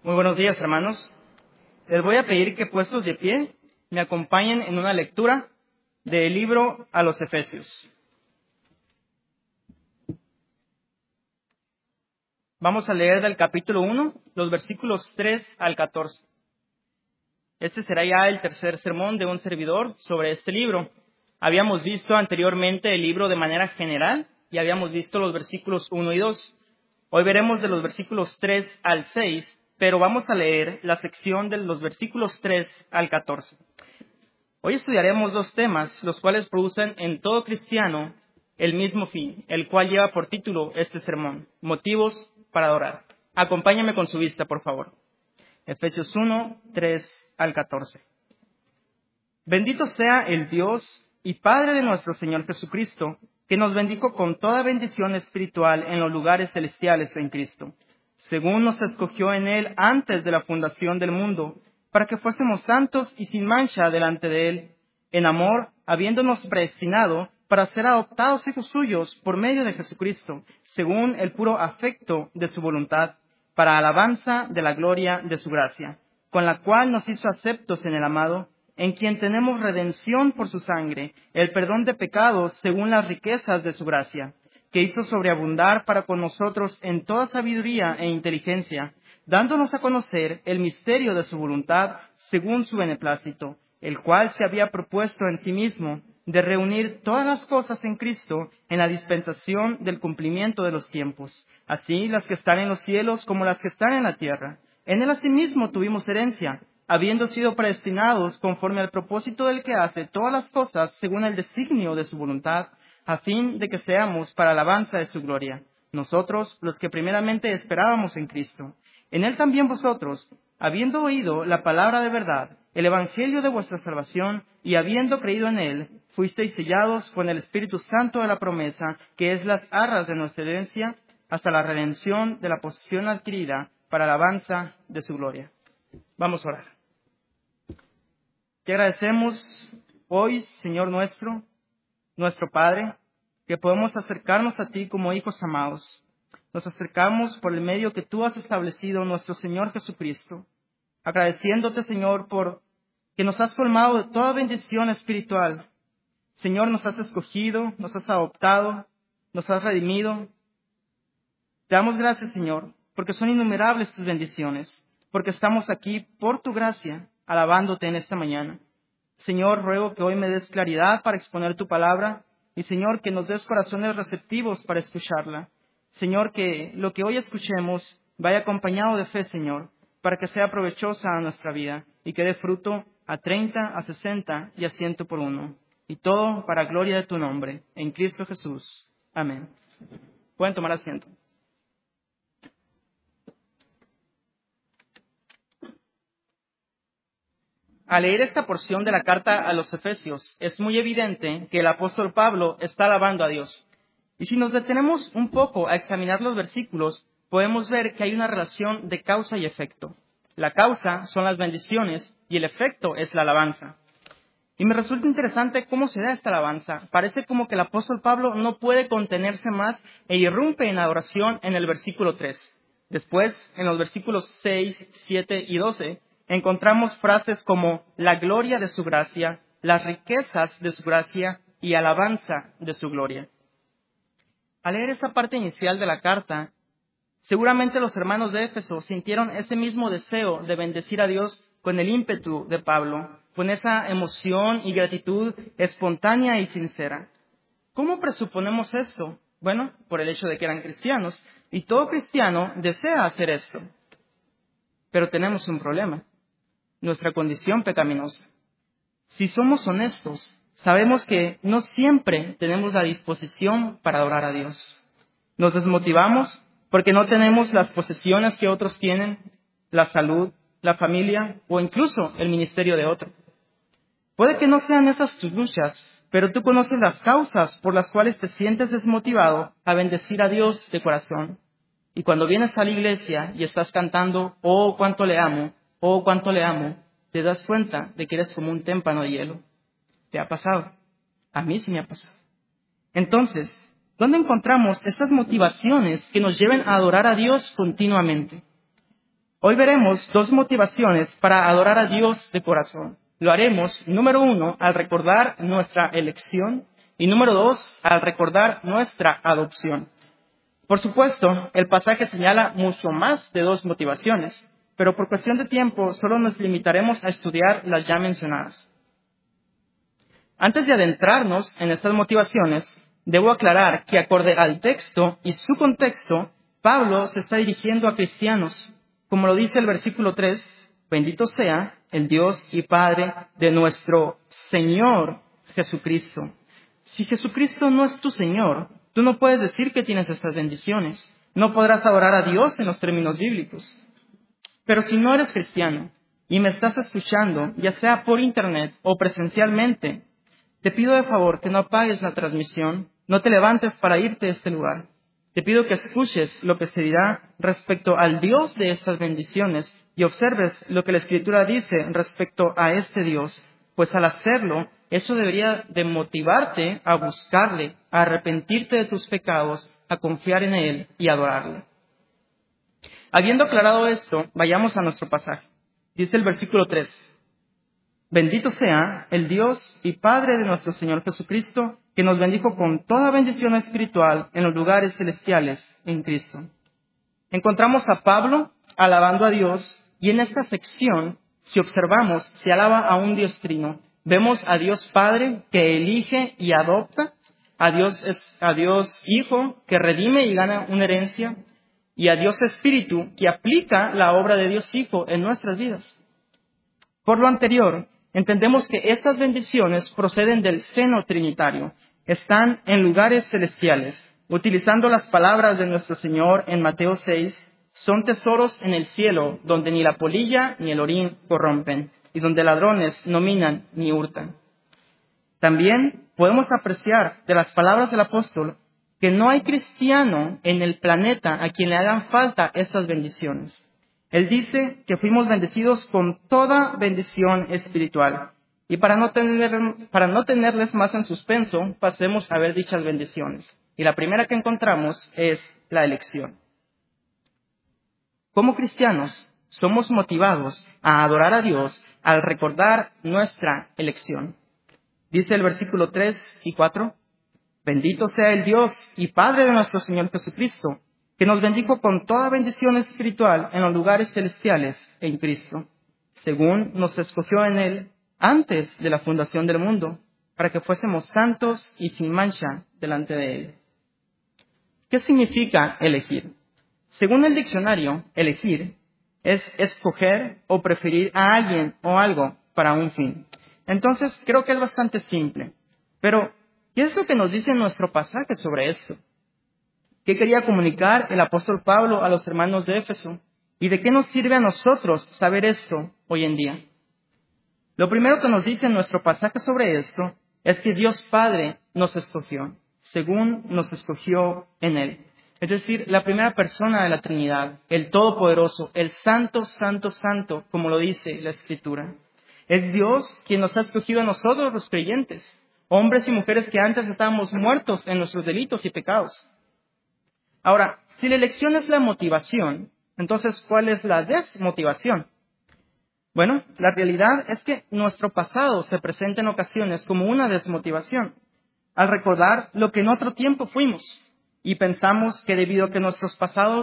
Muy buenos días, hermanos. Les voy a pedir que, puestos de pie, me acompañen en una lectura del libro a los Efesios. Vamos a leer del capítulo 1, los versículos 3 al 14. Este será ya el tercer sermón de un servidor sobre este libro. Habíamos visto anteriormente el libro de manera general y habíamos visto los versículos 1 y 2. Hoy veremos de los versículos 3 al 6, pero vamos a leer la sección de los versículos 3 al 14. Hoy estudiaremos dos temas, los cuales producen en todo cristiano el mismo fin, el cual lleva por título este sermón: motivos para adorar. Acompáñame con su vista, por favor. Efesios 1, 3 al 14. Bendito sea el Dios y Padre de nuestro Señor Jesucristo, que nos bendijo con toda bendición espiritual en los lugares celestiales en Cristo, según nos escogió en Él antes de la fundación del mundo, para que fuésemos santos y sin mancha delante de Él, en amor, habiéndonos predestinado para ser adoptados hijos suyos por medio de Jesucristo, según el puro afecto de su voluntad, para alabanza de la gloria de su gracia, con la cual nos hizo aceptos en el amado, en quien tenemos redención por su sangre, el perdón de pecados según las riquezas de su gracia, que hizo sobreabundar para con nosotros en toda sabiduría e inteligencia, dándonos a conocer el misterio de su voluntad según su beneplácito, el cual se había propuesto en sí mismo de reunir todas las cosas en Cristo en la dispensación del cumplimiento de los tiempos, así las que están en los cielos como las que están en la tierra. En él asimismo tuvimos herencia, habiendo sido predestinados conforme al propósito del que hace todas las cosas según el designio de su voluntad, a fin de que seamos para alabanza de su gloria, nosotros los que primeramente esperábamos en Cristo. En él también vosotros, habiendo oído la palabra de verdad, el evangelio de vuestra salvación, y habiendo creído en él, fuisteis sellados con el Espíritu Santo de la promesa, que es las arras de nuestra herencia, hasta la redención de la posesión adquirida para alabanza de su gloria. Vamos a orar. Te agradecemos hoy, Señor nuestro Padre, que podemos acercarnos a ti como hijos amados. Nos acercamos por el medio que tú has establecido, nuestro Señor Jesucristo, agradeciéndote, Señor, por que nos has colmado de toda bendición espiritual. Señor, nos has escogido, nos has adoptado, nos has redimido. Te damos gracias, Señor, porque son innumerables tus bendiciones, porque estamos aquí por tu gracia, alabándote en esta mañana. Señor, ruego que hoy me des claridad para exponer tu palabra y, Señor, que nos des corazones receptivos para escucharla. Señor, que lo que hoy escuchemos vaya acompañado de fe, Señor, para que sea provechosa a nuestra vida y que dé fruto a 30, a 60 y a 100 por uno. Y todo para gloria de tu nombre, en Cristo Jesús. Amén. Pueden tomar asiento. Al leer esta porción de la carta a los Efesios, es muy evidente que el apóstol Pablo está alabando a Dios. Y si nos detenemos un poco a examinar los versículos, podemos ver que hay una relación de causa y efecto. La causa son las bendiciones y el efecto es la alabanza. Y me resulta interesante cómo se da esta alabanza. Parece como que el apóstol Pablo no puede contenerse más e irrumpe en adoración en el versículo 3. Después, en los versículos 6, 7 y 12, encontramos frases como la gloria de su gracia, las riquezas de su gracia y alabanza de su gloria. Al leer esta parte inicial de la carta, seguramente los hermanos de Éfeso sintieron ese mismo deseo de bendecir a Dios con el ímpetu de Pablo, con esa emoción y gratitud espontánea y sincera. ¿Cómo presuponemos esto? Bueno, por el hecho de que eran cristianos, y todo cristiano desea hacer esto. Pero tenemos un problema: nuestra condición pecaminosa. Si somos honestos, sabemos que no siempre tenemos la disposición para adorar a Dios. Nos desmotivamos porque no tenemos las posesiones que otros tienen, la salud, la familia o incluso el ministerio de otro. Puede que no sean esas tus luchas, pero tú conoces las causas por las cuales te sientes desmotivado a bendecir a Dios de corazón. Y cuando vienes a la iglesia y estás cantando, oh, cuánto le amo, te das cuenta de que eres como un témpano de hielo. ¿Te ha pasado? A mí sí me ha pasado. Entonces, ¿dónde encontramos estas motivaciones que nos lleven a adorar a Dios continuamente? Hoy veremos dos motivaciones para adorar a Dios de corazón. Lo haremos, número 1, al recordar nuestra elección y número 2, al recordar nuestra adopción. Por supuesto, el pasaje señala mucho más de dos motivaciones, pero por cuestión de tiempo solo nos limitaremos a estudiar las ya mencionadas. Antes de adentrarnos en estas motivaciones, debo aclarar que acorde al texto y su contexto, Pablo se está dirigiendo a cristianos. Como lo dice el versículo 3, bendito sea el Dios y Padre de nuestro Señor Jesucristo. Si Jesucristo no es tu Señor, tú no puedes decir que tienes estas bendiciones. No podrás adorar a Dios en los términos bíblicos. Pero si no eres cristiano y me estás escuchando, ya sea por internet o presencialmente, te pido de favor que no apagues la transmisión, no te levantes para irte de este lugar. Te pido que escuches lo que se dirá respecto al Dios de estas bendiciones y observes lo que la Escritura dice respecto a este Dios, pues al hacerlo, eso debería de motivarte a buscarle, a arrepentirte de tus pecados, a confiar en Él y adorarle. Habiendo aclarado esto, vayamos a nuestro pasaje. Dice el versículo 3. Bendito sea el Dios y Padre de nuestro Señor Jesucristo, que nos bendijo con toda bendición espiritual en los lugares celestiales en Cristo. Encontramos a Pablo alabando a Dios, y en esta sección, si observamos, se alaba a un Dios trino. Vemos a Dios Padre que elige y adopta, a Dios Hijo que redime y gana una herencia, y a Dios Espíritu que aplica la obra de Dios Hijo en nuestras vidas. Por lo anterior, entendemos que estas bendiciones proceden del seno trinitario, están en lugares celestiales. Utilizando las palabras de nuestro Señor en Mateo 6, son tesoros en el cielo, donde ni la polilla ni el orín corrompen, y donde ladrones no minan ni hurtan. También podemos apreciar de las palabras del apóstol que no hay cristiano en el planeta a quien le hagan falta estas bendiciones. Él dice que fuimos bendecidos con toda bendición espiritual. Y para no tenerles más en suspenso, pasemos a ver dichas bendiciones. Y la primera que encontramos es la elección. Como cristianos, somos motivados a adorar a Dios al recordar nuestra elección. Dice el versículo 3 y 4, bendito sea el Dios y Padre de nuestro Señor Jesucristo, que nos bendijo con toda bendición espiritual en los lugares celestiales en Cristo, según nos escogió en Él antes de la fundación del mundo, para que fuésemos santos y sin mancha delante de Él. ¿Qué significa elegir? Según el diccionario, elegir es escoger o preferir a alguien o algo para un fin. Entonces, creo que es bastante simple. Pero, ¿qué es lo que nos dice nuestro pasaje sobre esto? ¿Qué quería comunicar el apóstol Pablo a los hermanos de Éfeso? ¿Y de qué nos sirve a nosotros saber esto hoy en día? Lo primero que nos dice nuestro pasaje sobre esto es que Dios Padre nos escogió, según nos escogió en Él. Es decir, la primera persona de la Trinidad, el Todopoderoso, el Santo, Santo, Santo, como lo dice la Escritura. Es Dios quien nos ha escogido a nosotros los creyentes, hombres y mujeres que antes estábamos muertos en nuestros delitos y pecados. Ahora, si la elección es la motivación, entonces, ¿cuál es la desmotivación? Bueno, la realidad es que nuestro pasado se presenta en ocasiones como una desmotivación, al recordar lo que en otro tiempo fuimos, y pensamos que debido a que nuestros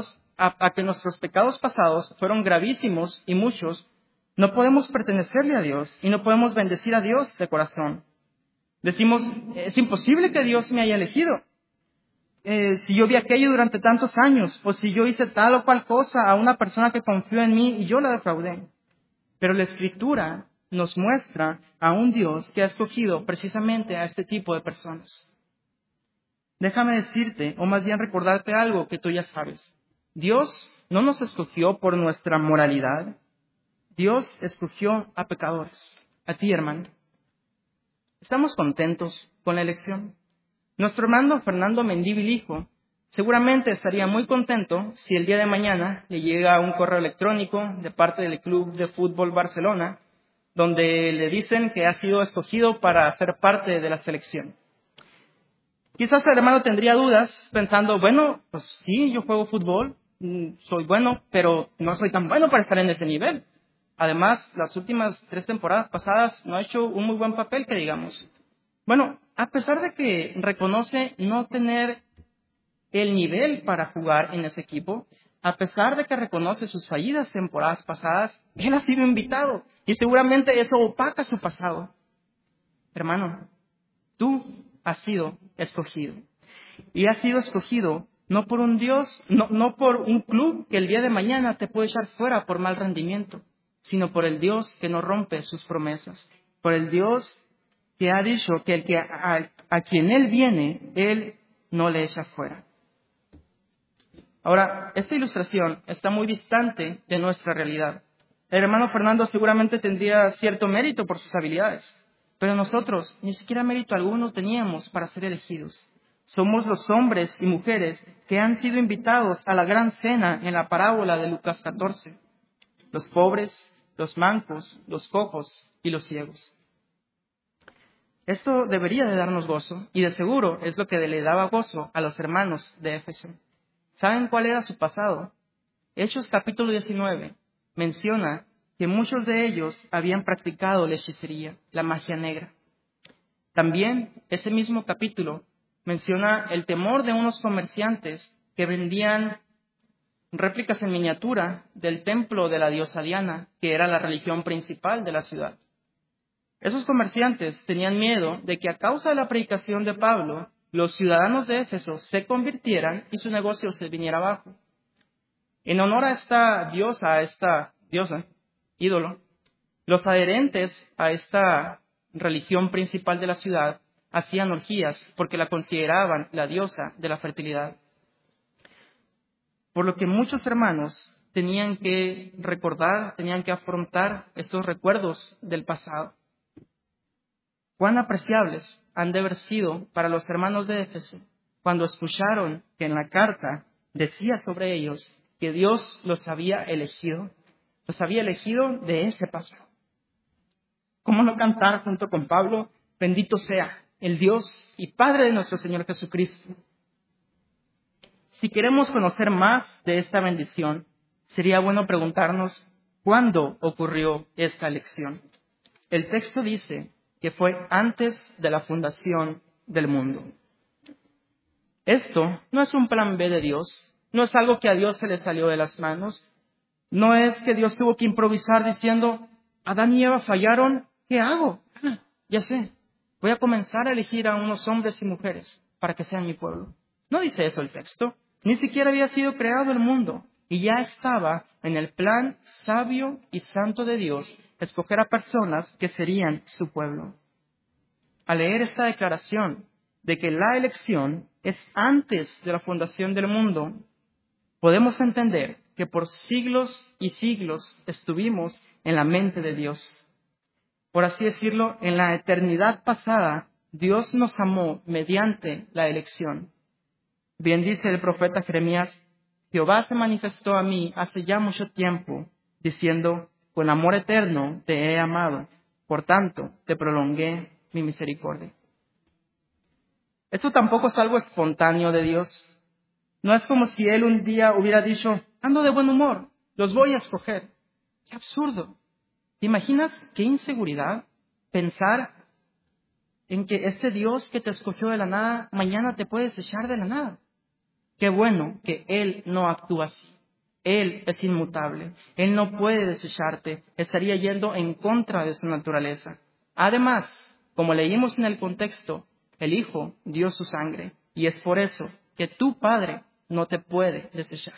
pecados pasados fueron gravísimos y muchos, no podemos pertenecerle a Dios y no podemos bendecir a Dios de corazón. Decimos, es imposible que Dios me haya elegido. Si yo vi aquello durante tantos años, o si yo hice tal o cual cosa a una persona que confió en mí y yo la defraudé. Pero la Escritura nos muestra a un Dios que ha escogido precisamente a este tipo de personas. Déjame decirte, o más bien recordarte algo que tú ya sabes. Dios no nos escogió por nuestra moralidad. Dios escogió a pecadores, a ti, hermano. ¿Estamos contentos con la elección? Nuestro hermano Fernando Mendívil hijo seguramente estaría muy contento si el día de mañana le llega un correo electrónico de parte del Club de Fútbol Barcelona, donde le dicen que ha sido escogido para ser parte de la selección. Quizás el hermano tendría dudas pensando, bueno, pues sí, yo juego fútbol, soy bueno, pero no soy tan bueno para estar en ese nivel. Además, las últimas 3 temporadas pasadas no ha hecho un muy buen papel, que digamos. Bueno, a pesar de que reconoce no tener el nivel para jugar en ese equipo, a pesar de que reconoce sus fallidas temporadas pasadas, él ha sido invitado y seguramente eso opaca su pasado. Hermano, tú has sido escogido. Y has sido escogido no por un Dios, no por un club que el día de mañana te puede echar fuera por mal rendimiento, sino por el Dios que no rompe sus promesas, por el Dios que ha dicho que a quien Él viene, Él no le echa fuera. Ahora, esta ilustración está muy distante de nuestra realidad. El hermano Fernando seguramente tendría cierto mérito por sus habilidades, pero nosotros ni siquiera mérito alguno teníamos para ser elegidos. Somos los hombres y mujeres que han sido invitados a la gran cena en la parábola de Lucas 14. Los pobres, los mancos, los cojos y los ciegos. Esto debería de darnos gozo, y de seguro es lo que le daba gozo a los hermanos de Éfeso. ¿Saben cuál era su pasado? Hechos capítulo 19 menciona que muchos de ellos habían practicado la hechicería, la magia negra. También ese mismo capítulo menciona el temor de unos comerciantes que vendían réplicas en miniatura del templo de la diosa Diana, que era la religión principal de la ciudad. Esos comerciantes tenían miedo de que a causa de la predicación de Pablo, los ciudadanos de Éfeso se convirtieran y su negocio se viniera abajo. En honor a esta diosa, ídolo, los adherentes a esta religión principal de la ciudad hacían orgías porque la consideraban la diosa de la fertilidad. Por lo que muchos hermanos tenían que recordar, tenían que afrontar estos recuerdos del pasado. Cuán apreciables han de haber sido para los hermanos de Éfeso cuando escucharon que en la carta decía sobre ellos que Dios los había elegido de ese pasado. ¿Cómo no cantar junto con Pablo? Bendito sea el Dios y Padre de nuestro Señor Jesucristo. Si queremos conocer más de esta bendición, sería bueno preguntarnos cuándo ocurrió esta elección. El texto dice que fue antes de la fundación del mundo. Esto no es un plan B de Dios, no es algo que a Dios se le salió de las manos, no es que Dios tuvo que improvisar diciendo, Adán y Eva fallaron, ¿qué hago? Ya sé, voy a comenzar a elegir a unos hombres y mujeres para que sean mi pueblo. No dice eso el texto, ni siquiera había sido creado el mundo y ya estaba en el plan sabio y santo de Dios escoger a personas que serían su pueblo. Al leer esta declaración de que la elección es antes de la fundación del mundo, podemos entender que por siglos y siglos estuvimos en la mente de Dios. Por así decirlo, en la eternidad pasada, Dios nos amó mediante la elección. Bien dice el profeta Jeremías, Jehová se manifestó a mí hace ya mucho tiempo, diciendo, con amor eterno te he amado, por tanto te prolongué mi misericordia. Esto tampoco es algo espontáneo de Dios. No es como si Él un día hubiera dicho, ando de buen humor, los voy a escoger. ¡Qué absurdo! ¿Te imaginas qué inseguridad pensar en que este Dios que te escogió de la nada, mañana te puede desechar de la nada? Qué bueno que Él no actúa así. Él es inmutable. Él no puede desecharte. Estaría yendo en contra de su naturaleza. Además, como leímos en el contexto, el Hijo dio su sangre. Y es por eso que tu Padre no te puede desechar.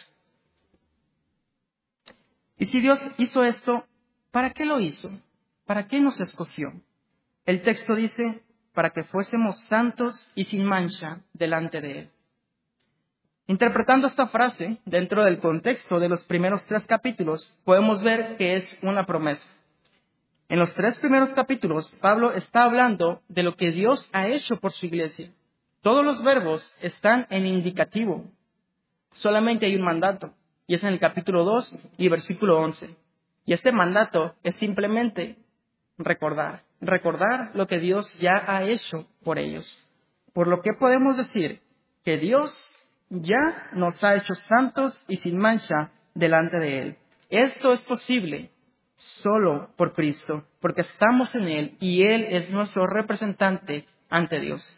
Y si Dios hizo esto, ¿para qué lo hizo? ¿Para qué nos escogió? El texto dice, para que fuésemos santos y sin mancha delante de Él. Interpretando esta frase dentro del contexto de los primeros 3 capítulos, podemos ver que es una promesa. En los 3 primeros capítulos, Pablo está hablando de lo que Dios ha hecho por su iglesia. Todos los verbos están en indicativo. Solamente hay un mandato, y es en el capítulo 2 y versículo 11. Y este mandato es simplemente recordar lo que Dios ya ha hecho por ellos. Por lo que podemos decir que Dios ya nos ha hecho santos y sin mancha delante de Él. Esto es posible solo por Cristo, porque estamos en Él y Él es nuestro representante ante Dios.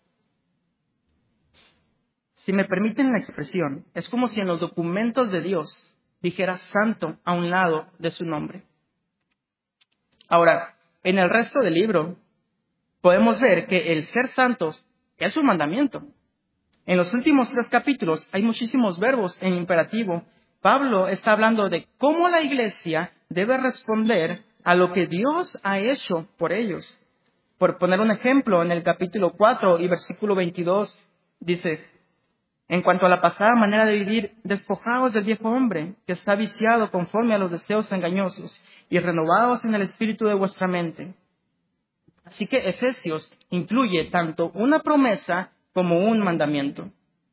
Si me permiten la expresión, es como si en los documentos de Dios dijera santo a un lado de su nombre. Ahora, en el resto del libro, podemos ver que el ser santos es un mandamiento. En los últimos 3 capítulos hay muchísimos verbos en imperativo. Pablo está hablando de cómo la iglesia debe responder a lo que Dios ha hecho por ellos. Por poner un ejemplo, en el capítulo 4 y versículo 22 dice: en cuanto a la pasada manera de vivir, despojaos del viejo hombre, que está viciado conforme a los deseos engañosos, y renovados en el espíritu de vuestra mente. Así que Efesios incluye tanto una promesa como un mandamiento.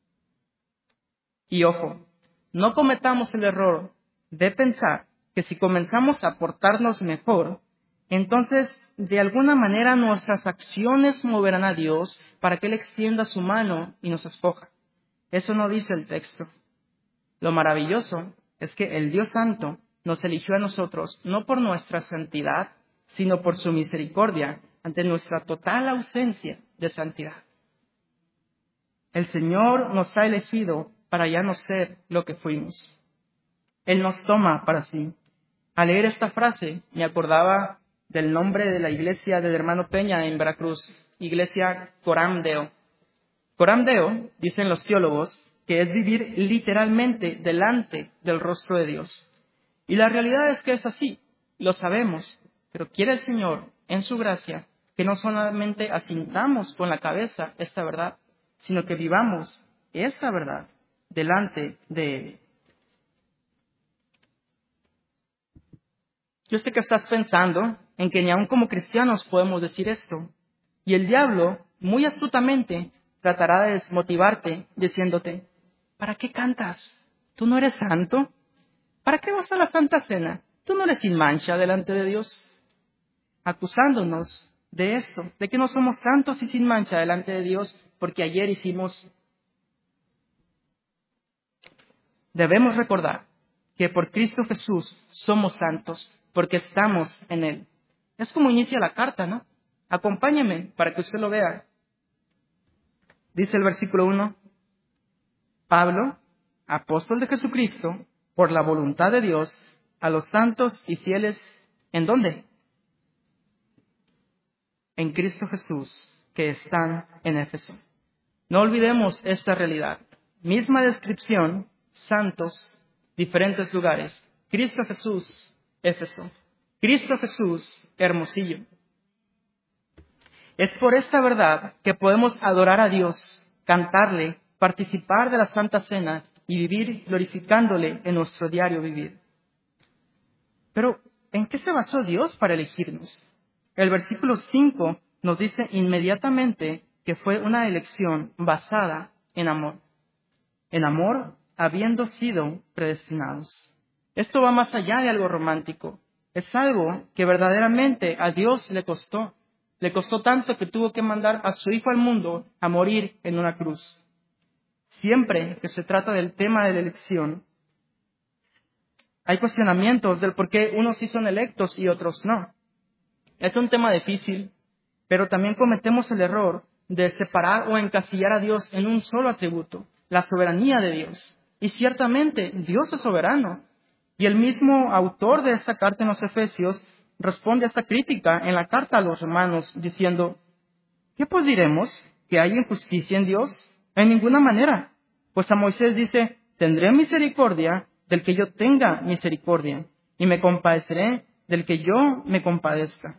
Y ojo, no cometamos el error de pensar que si comenzamos a portarnos mejor, entonces de alguna manera nuestras acciones moverán a Dios para que Él extienda su mano y nos escoja. Eso no dice el texto. Lo maravilloso es que el Dios Santo nos eligió a nosotros no por nuestra santidad, sino por su misericordia ante nuestra total ausencia de santidad. El Señor nos ha elegido para ya no ser lo que fuimos. Él nos toma para sí. Al leer esta frase me acordaba del nombre de la iglesia del hermano Peña en Veracruz, Iglesia Coram Deo. Coram Deo, dicen los teólogos, que es vivir literalmente delante del rostro de Dios. Y la realidad es que es así, lo sabemos, pero quiere el Señor, en su gracia, que no solamente asintamos con la cabeza esta verdad, sino que vivamos esta verdad delante de Él. Yo sé que estás pensando en que ni aun como cristianos podemos decir esto, y el diablo, muy astutamente, tratará de desmotivarte diciéndote: ¿para qué cantas? ¿Tú no eres santo? ¿Para qué vas a la Santa Cena? ¿Tú no eres sin mancha delante de Dios? Acusándonos de esto, de que no somos santos y sin mancha delante de Dios, porque ayer hicimos. Debemos recordar que por Cristo Jesús somos santos, porque estamos en Él. Es como inicia la carta, ¿no? Acompáñame para que usted lo vea. Dice el versículo 1, Pablo, apóstol de Jesucristo, por la voluntad de Dios, a los santos y fieles, ¿en dónde? En Cristo Jesús, que están en Éfeso. No olvidemos esta realidad. Misma descripción, santos, diferentes lugares. Cristo Jesús, Éfeso. Cristo Jesús, Hermosillo. Es por esta verdad que podemos adorar a Dios, cantarle, participar de la Santa Cena y vivir glorificándole en nuestro diario vivir. Pero, ¿en qué se basó Dios para elegirnos? El versículo 5 nos dice inmediatamente que fue una elección basada en amor. En amor, habiendo sido predestinados. Esto va más allá de algo romántico. Es algo que verdaderamente a Dios le costó. Le costó tanto que tuvo que mandar a su Hijo al mundo a morir en una cruz. Siempre que se trata del tema de la elección, hay cuestionamientos del por qué unos sí son electos y otros no. Es un tema difícil, pero también cometemos el error de separar o encasillar a Dios en un solo atributo, la soberanía de Dios. Y ciertamente Dios es soberano. Y el mismo autor de esta carta en los Efesios responde a esta crítica en la carta a los Romanos diciendo: ¿qué pues diremos? ¿Que hay injusticia en Dios? En ninguna manera. Pues a Moisés dice: tendré misericordia del que yo tenga misericordia, y me compadeceré del que yo me compadezca.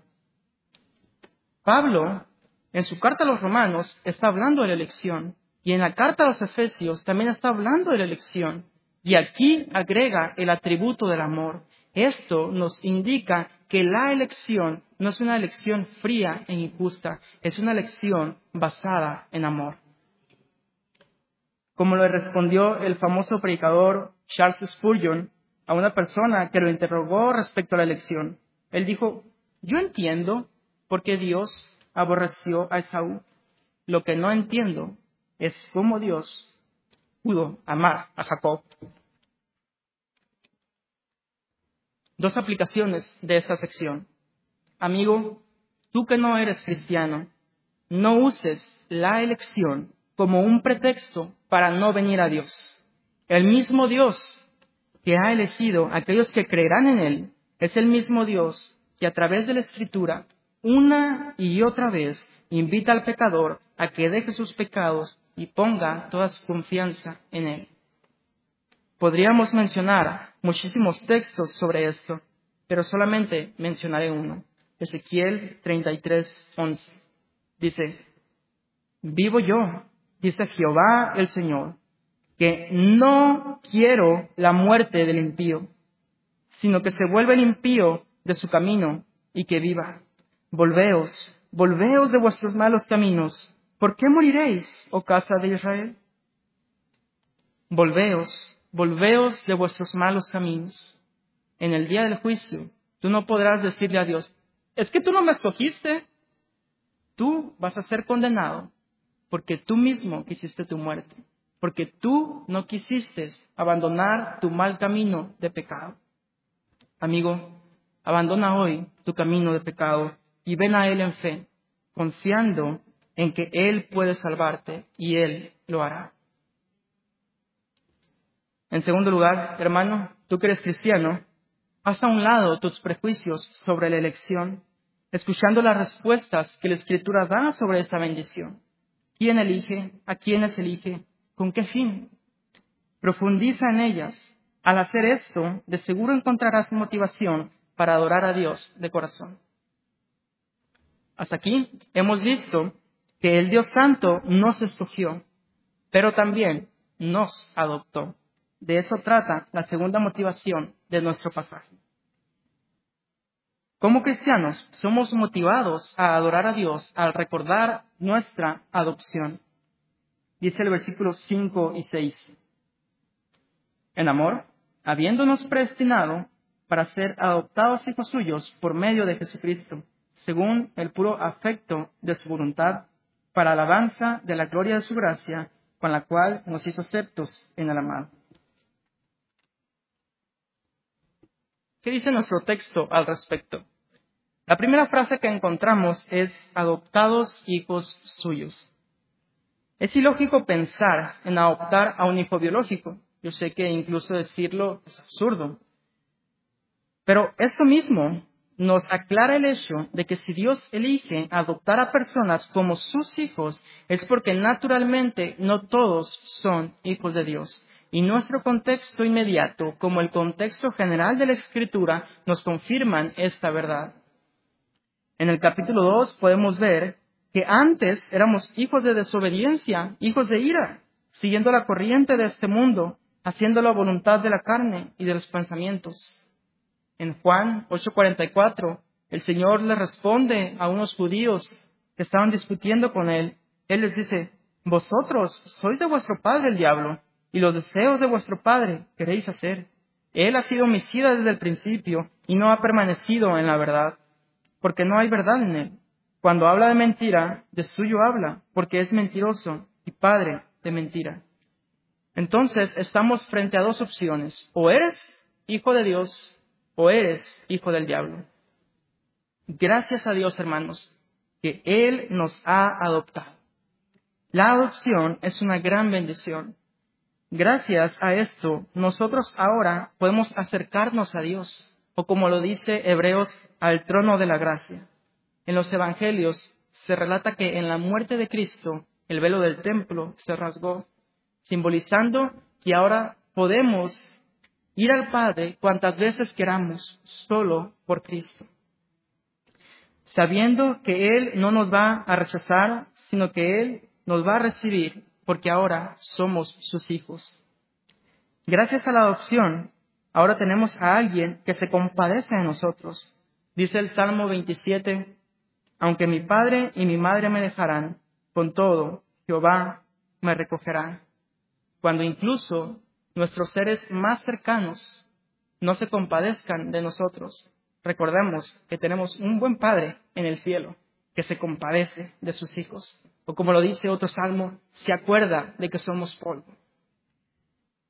Pablo, en su carta a los Romanos, está hablando de la elección, y en la carta a los Efesios también está hablando de la elección, y aquí agrega el atributo del amor. Esto nos indica que la elección no es una elección fría e injusta, es una elección basada en amor. Como le respondió el famoso predicador Charles Spurgeon a una persona que lo interrogó respecto a la elección. Él dijo: yo entiendo por qué Dios aborreció a Esaú. Lo que no entiendo es cómo Dios pudo amar a Jacob. Dos aplicaciones de esta sección. Amigo, tú que no eres cristiano, no uses la elección como un pretexto para no venir a Dios. El mismo Dios que ha elegido a aquellos que creerán en Él es el mismo Dios que a través de la Escritura una y otra vez invita al pecador a que deje sus pecados y ponga toda su confianza en Él. Podríamos mencionar muchísimos textos sobre esto, pero solamente mencionaré uno. Ezequiel 33:11. Dice, vivo yo, dice Jehová el Señor, que no quiero la muerte del impío, sino que se vuelva el impío de su camino y que viva. Volveos, volveos de vuestros malos caminos. ¿Por qué moriréis, oh casa de Israel? Volveos, volveos de vuestros malos caminos. En el día del juicio, tú no podrás decirle a Dios, es que tú no me escogiste. Tú vas a ser condenado porque tú mismo quisiste tu muerte, porque tú no quisiste abandonar tu mal camino de pecado. Amigo, abandona hoy tu camino de pecado y ven a Él en fe, confiando en que Él puede salvarte y Él lo hará. En segundo lugar, hermano, tú que eres cristiano, haz a un lado tus prejuicios sobre la elección, escuchando las respuestas que la Escritura da sobre esta bendición. ¿Quién elige? ¿A quiénes elige? ¿Con qué fin? Profundiza en ellas. Al hacer esto, de seguro encontrarás motivación para adorar a Dios de corazón. Hasta aquí hemos visto que el Dios Santo nos escogió, pero también nos adoptó. De eso trata la segunda motivación de nuestro pasaje. Como cristianos, somos motivados a adorar a Dios al recordar nuestra adopción. Dice el versículo 5 y 6. En amor, habiéndonos predestinado para ser adoptados hijos suyos por medio de Jesucristo, según el puro afecto de su voluntad, para alabanza de la gloria de su gracia, con la cual nos hizo aceptos en el amado. ¿Qué dice nuestro texto al respecto? La primera frase que encontramos es adoptados hijos suyos. Es ilógico pensar en adoptar a un hijo biológico. Yo sé que incluso decirlo es absurdo. Pero esto mismo nos aclara el hecho de que si Dios elige adoptar a personas como sus hijos, es porque naturalmente no todos son hijos de Dios. Y nuestro contexto inmediato, como el contexto general de la Escritura, nos confirman esta verdad. En el capítulo 2 podemos ver que antes éramos hijos de desobediencia, hijos de ira, siguiendo la corriente de este mundo, haciendo la voluntad de la carne y de los pensamientos. En Juan 8:44, el Señor le responde a unos judíos que estaban discutiendo con Él. Él les dice, vosotros sois de vuestro padre el diablo, y los deseos de vuestro padre queréis hacer. Él ha sido homicida desde el principio y no ha permanecido en la verdad, porque no hay verdad en él. Cuando habla de mentira, de suyo habla, porque es mentiroso y padre de mentira. Entonces estamos frente a dos opciones. O eres hijo de Dios o eres hijo del diablo. Gracias a Dios, hermanos, que Él nos ha adoptado. La adopción es una gran bendición. Gracias a esto, nosotros ahora podemos acercarnos a Dios, o como lo dice Hebreos, al trono de la gracia. En los evangelios se relata que en la muerte de Cristo, el velo del templo se rasgó, simbolizando que ahora podemos ir al Padre cuantas veces queramos, solo por Cristo. Sabiendo que Él no nos va a rechazar, sino que Él nos va a recibir, porque ahora somos sus hijos. Gracias a la adopción, ahora tenemos a alguien que se compadece de nosotros. Dice el Salmo 27, aunque mi padre y mi madre me dejarán, con todo, Jehová me recogerá. Cuando incluso nuestros seres más cercanos no se compadezcan de nosotros, recordemos que tenemos un buen Padre en el cielo que se compadece de sus hijos. O como lo dice otro salmo, se acuerda de que somos polvo.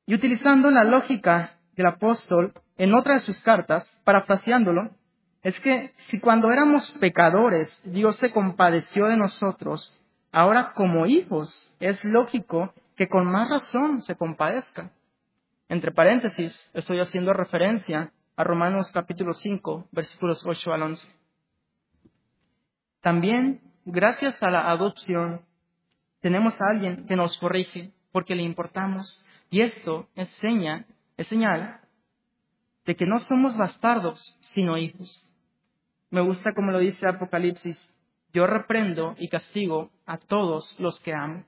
Y utilizando la lógica del apóstol en otra de sus cartas, parafraseándolo, es que si cuando éramos pecadores Dios se compadeció de nosotros, ahora como hijos es lógico que con más razón se compadezca. Entre paréntesis, estoy haciendo referencia a Romanos capítulo 5, versículos 8 al 11. También, gracias a la adopción, tenemos a alguien que nos corrige porque le importamos. Y esto es señal de que no somos bastardos, sino hijos. Me gusta como lo dice Apocalipsis: yo reprendo y castigo a todos los que amo.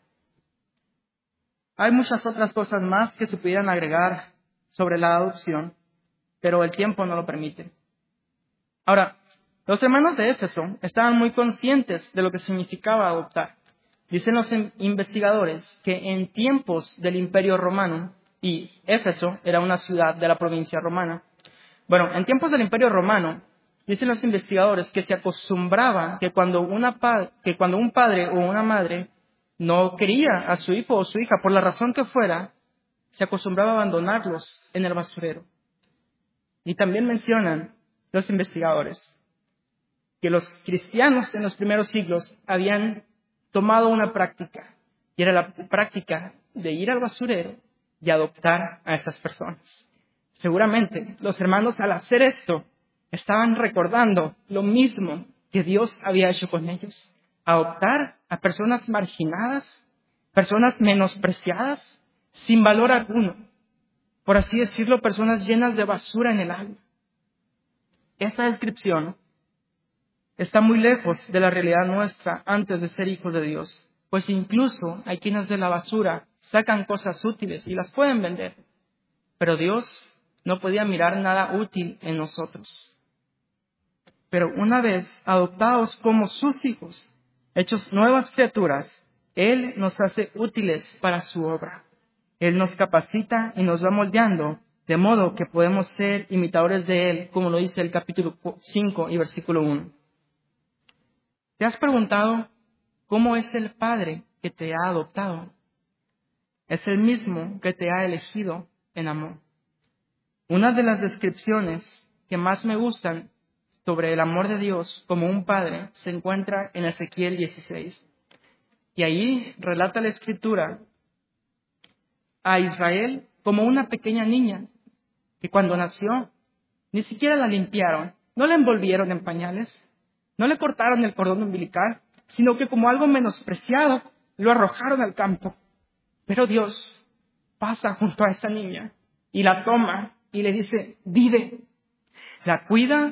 Hay muchas otras cosas más que se pudieran agregar sobre la adopción, pero el tiempo no lo permite. Ahora, los hermanos de Éfeso estaban muy conscientes de lo que significaba adoptar. Dicen los investigadores que en tiempos del Imperio Romano, y Éfeso era una ciudad de la provincia romana, en tiempos del Imperio Romano, dicen los investigadores que se acostumbraba que cuando un padre o una madre no quería a su hijo o su hija, por la razón que fuera, se acostumbraba a abandonarlos en el basurero. Y también mencionan los investigadores que los cristianos en los primeros siglos habían tomado una práctica, y era la práctica de ir al basurero y adoptar a esas personas. Seguramente los hermanos, al hacer esto, estaban recordando lo mismo que Dios había hecho con ellos: adoptar a personas marginadas, personas menospreciadas, sin valor alguno, por así decirlo, personas llenas de basura en el alma. Esta descripción está muy lejos de la realidad nuestra antes de ser hijos de Dios, pues incluso hay quienes de la basura sacan cosas útiles y las pueden vender, pero Dios no podía mirar nada útil en nosotros. Pero una vez adoptados como sus hijos, hechos nuevas criaturas, Él nos hace útiles para su obra. Él nos capacita y nos va moldeando, de modo que podemos ser imitadores de Él, como lo dice el capítulo 5 y versículo 1. ¿Te has preguntado cómo es el Padre que te ha adoptado? Es el mismo que te ha elegido en amor. Una de las descripciones que más me gustan sobre el amor de Dios como un padre se encuentra en Ezequiel 16. Y ahí relata la Escritura a Israel como una pequeña niña que cuando nació ni siquiera la limpiaron, no la envolvieron en pañales, no le cortaron el cordón umbilical, sino que como algo menospreciado lo arrojaron al campo. Pero Dios pasa junto a esa niña y la toma y le dice: vive. La cuida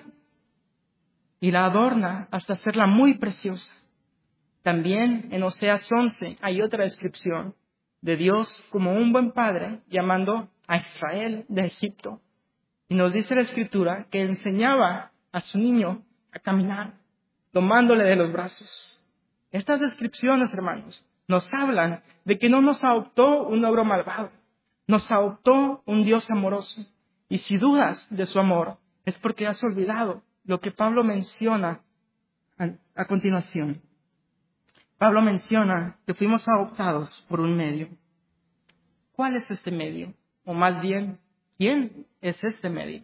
y la adorna hasta hacerla muy preciosa. También en Oseas 11 hay otra descripción de Dios como un buen padre llamando a Israel de Egipto. Y nos dice la Escritura que enseñaba a su niño a caminar, tomándole de los brazos. Estas descripciones, hermanos, nos hablan de que no nos adoptó un ogro malvado, nos adoptó un Dios amoroso. Y si dudas de su amor, es porque has olvidado lo que Pablo menciona a continuación. Pablo menciona que fuimos adoptados por un medio. ¿Cuál es este medio? O más bien, ¿quién es este medio?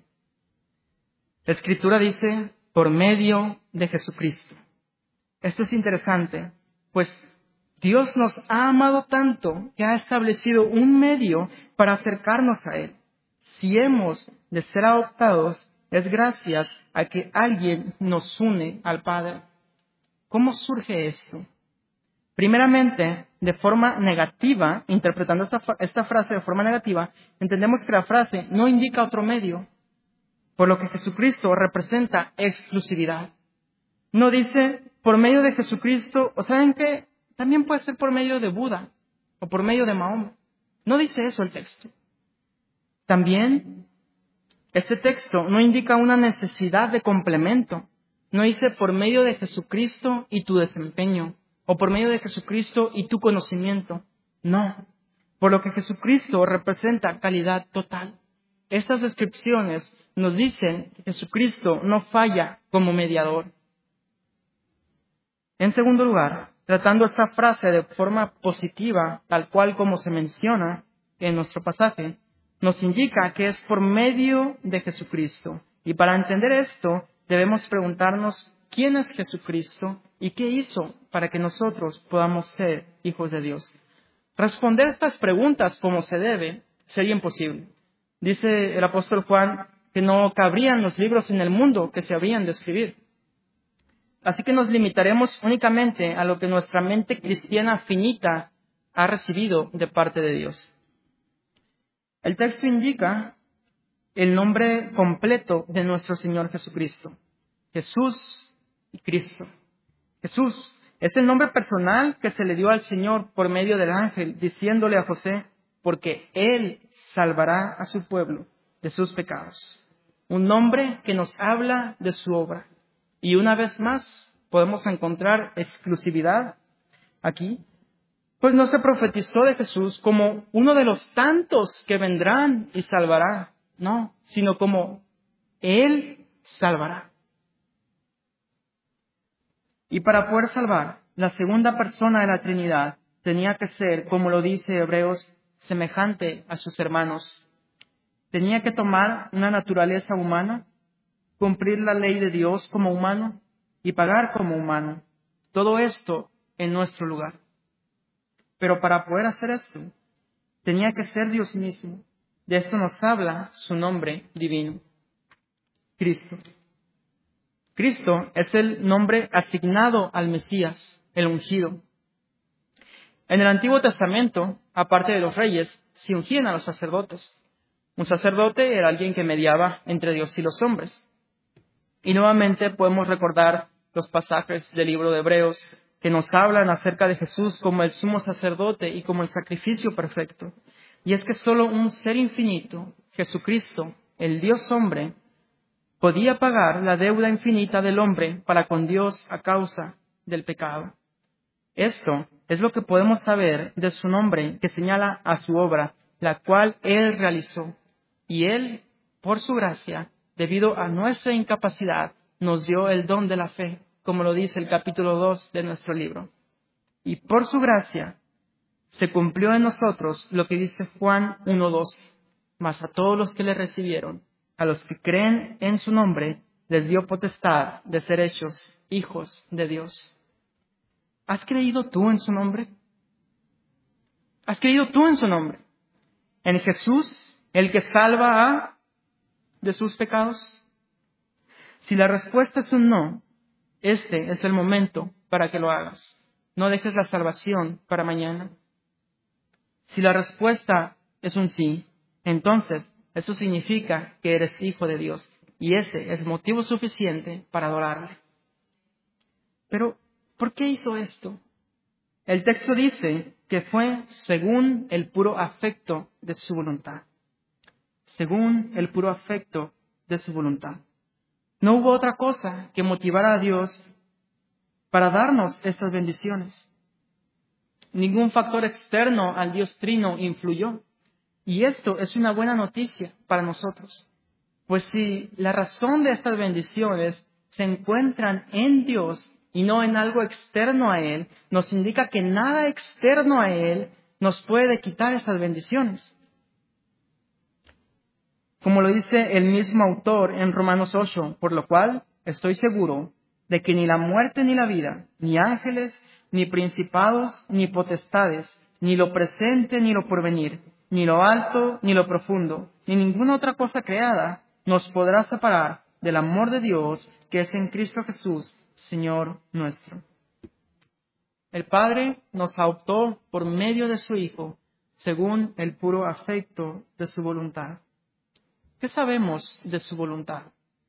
La Escritura dice: por medio de Jesucristo. Esto es interesante, pues Dios nos ha amado tanto que ha establecido un medio para acercarnos a Él. Si hemos de ser adoptados, es gracias a que alguien nos une al Padre. ¿Cómo surge esto? Primeramente, de forma negativa, interpretando esta frase de forma negativa, entendemos que la frase no indica otro medio, por lo que Jesucristo representa exclusividad. No dice por medio de Jesucristo, o saben que también puede ser por medio de Buda o por medio de Mahoma. No dice eso el texto. También, este texto no indica una necesidad de complemento. No dice por medio de Jesucristo y tu desempeño, o por medio de Jesucristo y tu conocimiento. No, por lo que Jesucristo representa calidad total. Estas descripciones nos dicen que Jesucristo no falla como mediador. En segundo lugar, tratando esta frase de forma positiva, tal cual como se menciona en nuestro pasaje, nos indica que es por medio de Jesucristo. Y para entender esto, debemos preguntarnos quién es Jesucristo y qué hizo para que nosotros podamos ser hijos de Dios. Responder estas preguntas como se debe sería imposible. Dice el apóstol Juan que no cabrían los libros en el mundo que se habrían de escribir. Así que nos limitaremos únicamente a lo que nuestra mente cristiana finita ha recibido de parte de Dios. El texto indica el nombre completo de nuestro Señor Jesucristo. Jesús y Cristo. Jesús es el nombre personal que se le dio al Señor por medio del ángel, diciéndole a José, porque Él salvará a su pueblo de sus pecados. Un nombre que nos habla de su obra. Y una vez más podemos encontrar exclusividad aquí, pues no se profetizó de Jesús como uno de los tantos que vendrán y salvará, no, sino como Él salvará. Y para poder salvar, la segunda persona de la Trinidad tenía que ser, como lo dice Hebreos, semejante a sus hermanos. Tenía que tomar una naturaleza humana, cumplir la ley de Dios como humano y pagar como humano. Todo esto en nuestro lugar. Pero para poder hacer esto, tenía que ser Dios mismo. De esto nos habla su nombre divino, Cristo. Cristo es el nombre asignado al Mesías, el ungido. En el Antiguo Testamento, aparte de los reyes, se ungían a los sacerdotes. Un sacerdote era alguien que mediaba entre Dios y los hombres. Y nuevamente podemos recordar los pasajes del libro de Hebreos que nos hablan acerca de Jesús como el sumo sacerdote y como el sacrificio perfecto. Y es que solo un ser infinito, Jesucristo, el Dios hombre, podía pagar la deuda infinita del hombre para con Dios a causa del pecado. Esto es lo que podemos saber de su nombre que señala a su obra, la cual Él realizó. Y Él, por su gracia, debido a nuestra incapacidad, nos dio el don de la fe, como lo dice el capítulo 2 de nuestro libro. Y por su gracia se cumplió en nosotros lo que dice Juan 1:12. Mas a todos los que le recibieron, a los que creen en su nombre, les dio potestad de ser hechos hijos de Dios. ¿Has creído tú en su nombre? ¿Has creído tú en su nombre? ¿En Jesús, el que salva de sus pecados? Si la respuesta es un no, este es el momento para que lo hagas. No dejes la salvación para mañana. Si la respuesta es un sí, entonces eso significa que eres hijo de Dios y ese es motivo suficiente para adorarle. Pero, ¿por qué hizo esto? El texto dice que fue según el puro afecto de su voluntad. Según el puro afecto de su voluntad. No hubo otra cosa que motivara a Dios para darnos estas bendiciones. Ningún factor externo al Dios Trino influyó. Y esto es una buena noticia para nosotros. Pues si la razón de estas bendiciones se encuentran en Dios y no en algo externo a Él, nos indica que nada externo a Él nos puede quitar estas bendiciones. Como lo dice el mismo autor en Romanos 8, por lo cual estoy seguro de que ni la muerte ni la vida, ni ángeles, ni principados, ni potestades, ni lo presente ni lo porvenir, ni lo alto ni lo profundo, ni ninguna otra cosa creada nos podrá separar del amor de Dios que es en Cristo Jesús, Señor nuestro. El Padre nos adoptó por medio de su Hijo, según el puro afecto de su voluntad. ¿Qué sabemos de su voluntad?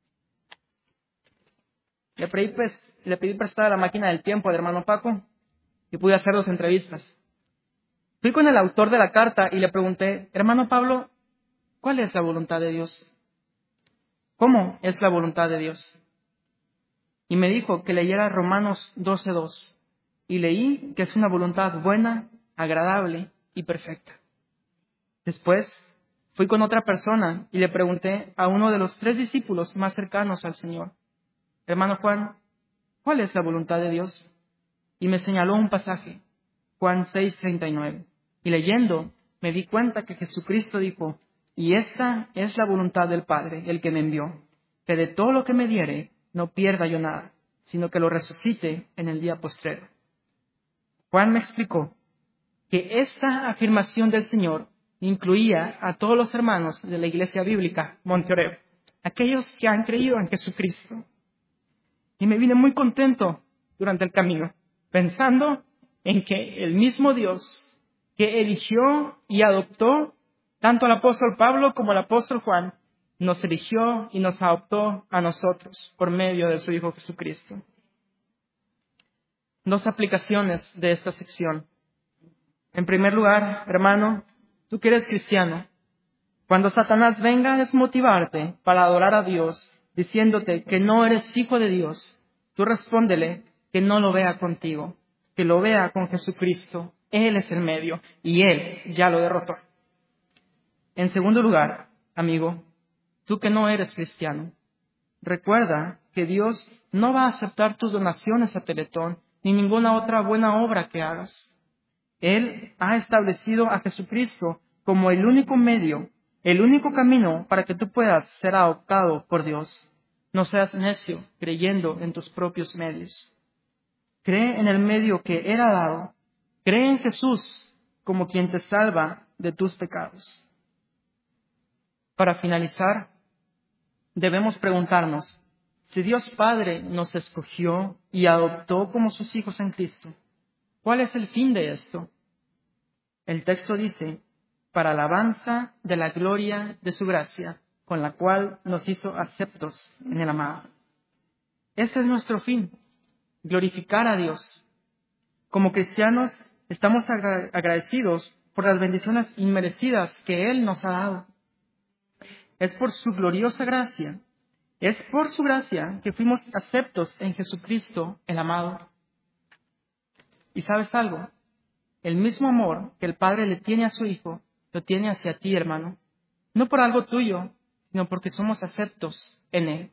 Le pedí prestada la máquina del tiempo al hermano Paco y pude hacer 2 entrevistas. Fui con el autor de la carta y le pregunté, hermano Pablo, ¿cuál es la voluntad de Dios? ¿Cómo es la voluntad de Dios? Y me dijo que leyera Romanos 12:2 y leí que es una voluntad buena, agradable y perfecta. Después fui con otra persona y le pregunté a uno de los 3 discípulos más cercanos al Señor, hermano Juan, ¿cuál es la voluntad de Dios? Y me señaló un pasaje, Juan 6:39. Y leyendo, me di cuenta que Jesucristo dijo, Y esta es la voluntad del Padre, el que me envió, que de todo lo que me diere no pierda yo nada, sino que lo resucite en el día postrero. Juan me explicó que esta afirmación del Señor incluía a todos los hermanos de la Iglesia Bíblica Monte Oreb, aquellos que han creído en Jesucristo. Y me vine muy contento durante el camino, pensando en que el mismo Dios que eligió y adoptó tanto al apóstol Pablo como al apóstol Juan, nos eligió y nos adoptó a nosotros por medio de su Hijo Jesucristo. Dos aplicaciones de esta sección. En primer lugar, hermano, tú que eres cristiano, cuando Satanás venga a desmotivarte para adorar a Dios, diciéndote que no eres hijo de Dios, tú respóndele que no lo vea contigo, que lo vea con Jesucristo. Él es el medio y Él ya lo derrotó. En segundo lugar, amigo, tú que no eres cristiano, recuerda que Dios no va a aceptar tus donaciones a Teletón ni ninguna otra buena obra que hagas. Él ha establecido a Jesucristo como el único medio, el único camino para que tú puedas ser adoptado por Dios. No seas necio creyendo en tus propios medios. Cree en el medio que Él ha dado. Cree en Jesús como quien te salva de tus pecados. Para finalizar, debemos preguntarnos, si Dios Padre nos escogió y adoptó como sus hijos en Cristo, ¿cuál es el fin de esto? El texto dice, para alabanza de la gloria de su gracia, con la cual nos hizo aceptos en el amado. Ese es nuestro fin, glorificar a Dios. Como cristianos, estamos agradecidos por las bendiciones inmerecidas que Él nos ha dado. Es por su gloriosa gracia, es por su gracia que fuimos aceptos en Jesucristo el amado. ¿Y sabes algo? El mismo amor que el Padre le tiene a su Hijo, lo tiene hacia ti, hermano. No por algo tuyo, sino porque somos aceptos en Él.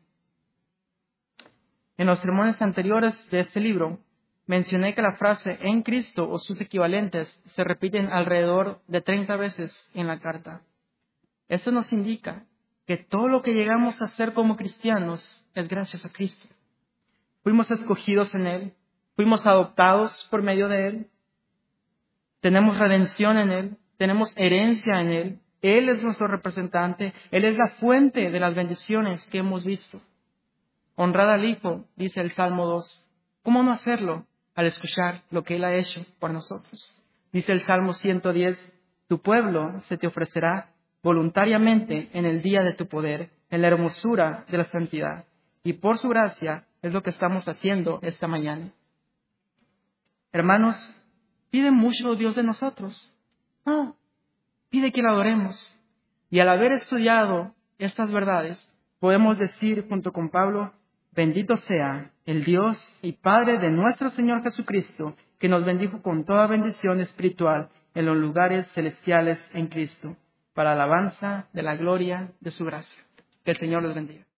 En los sermones anteriores de este libro, mencioné que la frase en Cristo o sus equivalentes se repiten alrededor de 30 veces en la carta. Esto nos indica que todo lo que llegamos a hacer como cristianos es gracias a Cristo. Fuimos escogidos en Él, fuimos adoptados por medio de Él, tenemos redención en Él, tenemos herencia en Él, Él es nuestro representante, Él es la fuente de las bendiciones que hemos visto. Honrad al Hijo, dice el Salmo 2. ¿Cómo no hacerlo al escuchar lo que Él ha hecho por nosotros? Dice el Salmo 110, tu pueblo se te ofrecerá voluntariamente en el día de tu poder, en la hermosura de la santidad. Y por su gracia es lo que estamos haciendo esta mañana. Hermanos, ¿pide mucho Dios de nosotros? No, pide que le adoremos. Y al haber estudiado estas verdades, podemos decir junto con Pablo, bendito sea el Dios y Padre de nuestro Señor Jesucristo, que nos bendijo con toda bendición espiritual en los lugares celestiales en Cristo, para alabanza de la gloria de su gracia. Que el Señor les bendiga.